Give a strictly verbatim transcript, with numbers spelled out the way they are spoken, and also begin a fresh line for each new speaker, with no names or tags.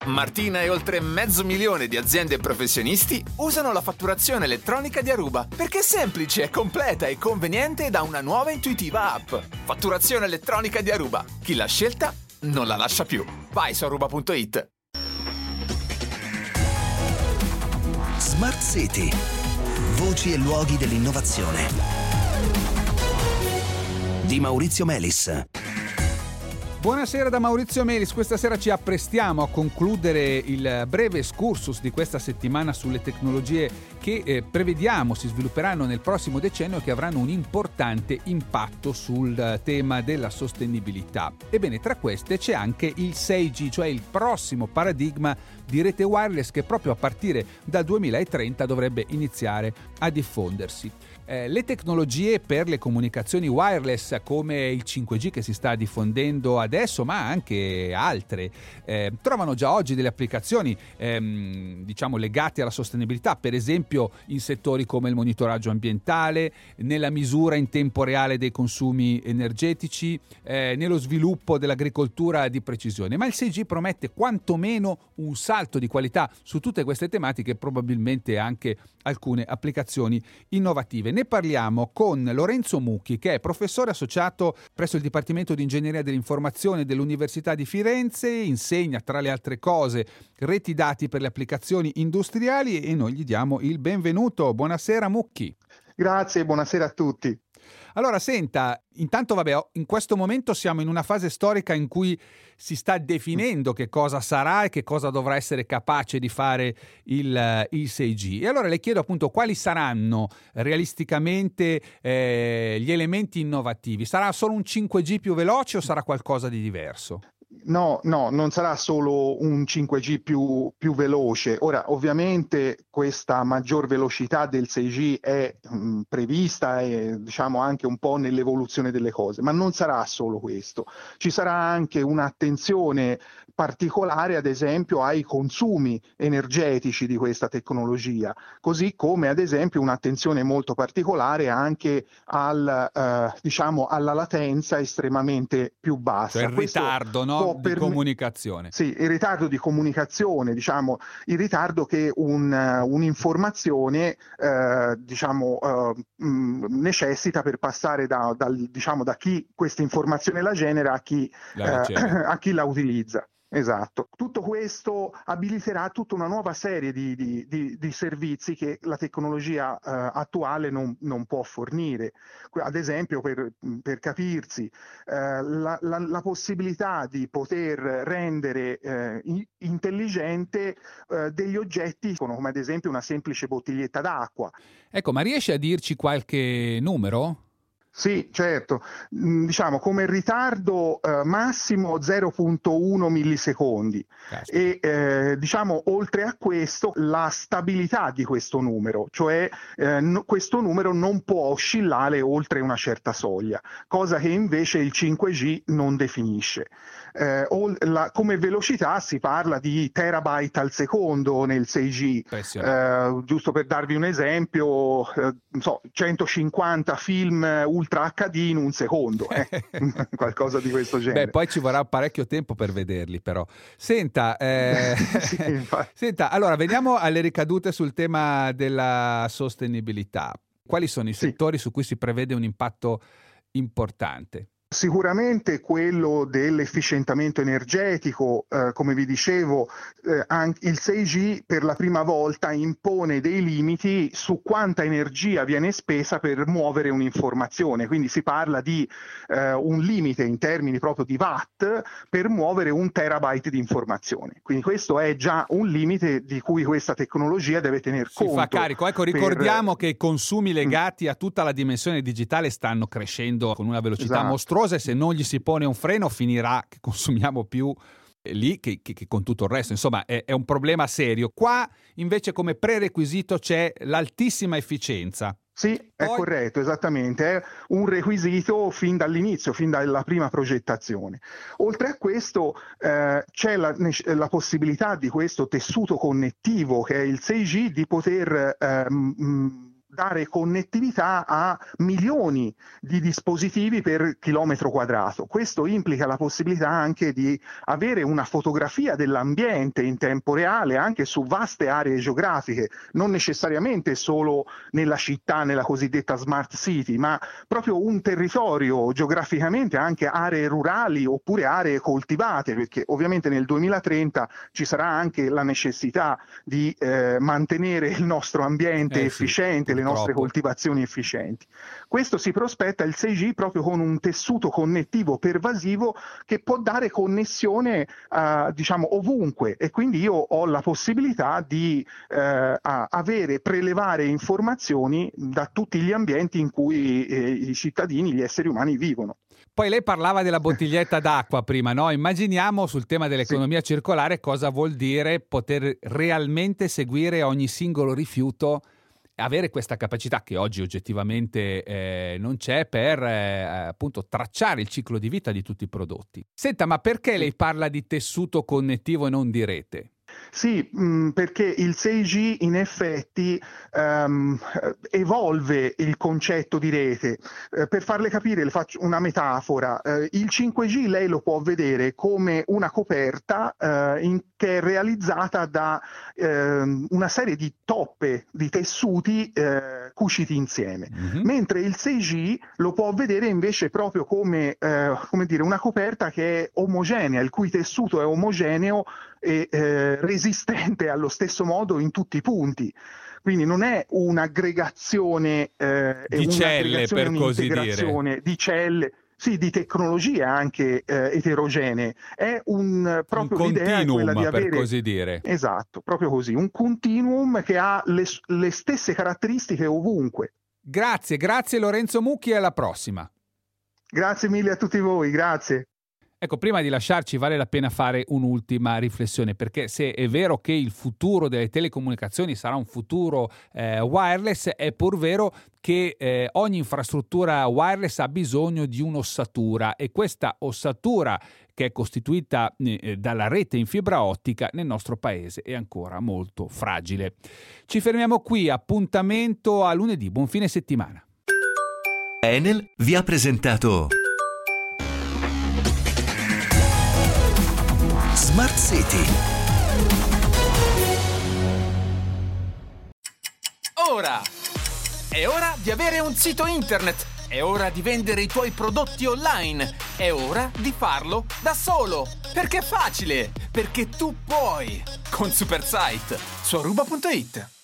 Martina e oltre mezzo milione di aziende e professionisti usano la fatturazione elettronica di Aruba perché è semplice, è completa e conveniente da una nuova e intuitiva app. Fatturazione elettronica di Aruba. Chi l'ha scelta non la lascia più. Vai su aruba punto it.
Smart City. Voci e luoghi dell'innovazione. Di Maurizio Melis.
Buonasera da Maurizio Melis. Questa sera ci apprestiamo a concludere il breve excursus di questa settimana sulle tecnologie che eh, prevediamo si svilupperanno nel prossimo decennio e che avranno un importante impatto sul tema della sostenibilità. Ebbene, tra queste c'è anche il sei G, cioè il prossimo paradigma di rete wireless che proprio a partire dal duemilatrenta dovrebbe iniziare a diffondersi. Eh, le tecnologie per le comunicazioni wireless come il cinque G che si sta diffondendo adesso, ma anche altre, eh, trovano già oggi delle applicazioni ehm, diciamo legate alla sostenibilità, per esempio in settori come il monitoraggio ambientale, nella misura in tempo reale dei consumi energetici, eh, nello sviluppo dell'agricoltura di precisione. Ma il sei G promette quantomeno un salto di qualità su tutte queste tematiche e probabilmente anche alcune applicazioni innovative. Ne parliamo con Lorenzo Mucchi, che è professore associato presso il Dipartimento di Ingegneria dell'Informazione dell'Università di Firenze, insegna tra le altre cose reti dati per le applicazioni industriali e noi gli diamo il benvenuto. Buonasera Mucchi.
Grazie, buonasera a tutti.
Allora, senta, intanto vabbè, in questo momento siamo in una fase storica in cui si sta definendo che cosa sarà e che cosa dovrà essere capace di fare il, il sei G. E allora le chiedo appunto quali saranno realisticamente eh, gli elementi innovativi. Sarà solo un cinque G più veloce o sarà qualcosa di diverso?
No, no, non sarà solo un cinque G più, più veloce. Ora, ovviamente questa maggior velocità del sei G è mh, prevista e diciamo anche un po' nell'evoluzione delle cose, ma non sarà solo questo. Ci sarà anche un'attenzione particolare, ad esempio, ai consumi energetici di questa tecnologia, così come ad esempio un'attenzione molto particolare anche al, eh, diciamo, alla latenza estremamente più bassa.
Cioè il
Questo
ritardo, no? Di
perm-
comunicazione.
Sì, il ritardo di comunicazione, diciamo, il ritardo che un, uh, un'informazione uh, diciamo, uh, mh, necessita per passare da, dal, diciamo, da chi questa informazione la genera a chi la, uh, a chi la utilizza. Esatto. Tutto questo abiliterà tutta una nuova serie di, di, di, di servizi che la tecnologia eh, attuale non, non può fornire. Ad esempio, per, per capirsi, eh, la, la, la possibilità di poter rendere eh, intelligente eh, degli oggetti come ad esempio una semplice bottiglietta d'acqua.
Ecco, ma riesci a dirci qualche numero?
Sì, certo. Diciamo come ritardo eh, massimo zero virgola uno millisecondi. Caspita. E eh, diciamo oltre a questo la stabilità di questo numero, cioè eh, no, questo numero non può oscillare oltre una certa soglia, cosa che invece il cinque G non definisce. Eh, o, la, come velocità si parla di terabyte al secondo nel sei G, eh, giusto per darvi un esempio, eh, non so, centocinquanta film ultra acca di in un secondo, eh? Qualcosa di questo genere.
Beh, poi ci vorrà parecchio tempo per vederli, però. Senta, eh... sì, Senta, allora veniamo alle ricadute sul tema della sostenibilità. Quali sono i sì. settori su cui si prevede un impatto importante?
Sicuramente quello dell'efficientamento energetico, eh, come vi dicevo, eh, anche il sei G per la prima volta impone dei limiti su quanta energia viene spesa per muovere un'informazione, quindi si parla di eh, un limite in termini proprio di watt per muovere un terabyte di informazione, quindi questo è già un limite di cui questa tecnologia deve tener
si
conto.
Si fa carico, ecco ricordiamo per... che i consumi legati a tutta la dimensione digitale stanno crescendo con una velocità esatto. mostruosa. E se non gli si pone un freno finirà che consumiamo più lì che, che, che con tutto il resto, insomma è, è un problema serio. Qua invece come prerequisito c'è l'altissima efficienza.
Sì, è
Poi...
corretto, esattamente, è un requisito fin dall'inizio, fin dalla prima progettazione. Oltre a questo eh, c'è la, la possibilità di questo tessuto connettivo che è il sei G di poter eh, mh, dare connettività a milioni di dispositivi per chilometro quadrato. Questo implica la possibilità anche di avere una fotografia dell'ambiente in tempo reale anche su vaste aree geografiche, non necessariamente solo nella città, nella cosiddetta smart city, ma proprio un territorio geograficamente, anche aree rurali oppure aree coltivate, perché ovviamente nel duemilatrenta ci sarà anche la necessità di eh, mantenere il nostro ambiente
eh sì,
efficiente, le nostre coltivazioni efficienti. Questo si prospetta il sei G proprio con un tessuto connettivo pervasivo che può dare connessione uh, diciamo ovunque, e quindi io ho la possibilità di uh, avere, prelevare informazioni da tutti gli ambienti in cui eh, i cittadini, gli esseri umani vivono.
Poi lei parlava della bottiglietta d'acqua prima, no? Immaginiamo sul tema dell'economia sì. circolare cosa vuol dire poter realmente seguire ogni singolo rifiuto, avere questa capacità che oggi oggettivamente eh, non c'è per eh, appunto tracciare il ciclo di vita di tutti i prodotti. Senta, ma perché lei parla di tessuto connettivo e non di rete?
Sì, mh, perché il sei G in effetti um, evolve il concetto di rete. Eh, per farle capire, le faccio una metafora. Eh, il cinque G lei lo può vedere come una coperta eh, in, che è realizzata da eh, una serie di toppe, di tessuti eh, cuciti insieme, mm-hmm. mentre il sei G lo può vedere invece proprio come, eh, come dire, una coperta che è omogenea, il cui tessuto è omogeneo e eh, resistente allo stesso modo in tutti i punti. Quindi non è un'aggregazione eh,
di celle, per così dire,
di celle, sì, di tecnologie anche eh, eterogenee. È un proprio
un
l'idea è quella di avere,
per così dire.
Esatto, proprio così, un continuum che ha le, le stesse caratteristiche ovunque.
Grazie, grazie Lorenzo Mucchi, e alla prossima.
Grazie mille a tutti voi, grazie.
Ecco, prima di lasciarci vale la pena fare un'ultima riflessione, perché se è vero che il futuro delle telecomunicazioni sarà un futuro eh, wireless, è pur vero che eh, ogni infrastruttura wireless ha bisogno di un'ossatura, e questa ossatura, che è costituita eh, dalla rete in fibra ottica, nel nostro paese è ancora molto fragile. Ci fermiamo qui, appuntamento a lunedì, buon fine settimana.
Enel vi ha presentato Smart City.
Ora! È ora di avere un sito internet! È ora di vendere i tuoi prodotti online! È ora di farlo da solo! Perché è facile! Perché tu puoi! Con Supersite su aruba punto it.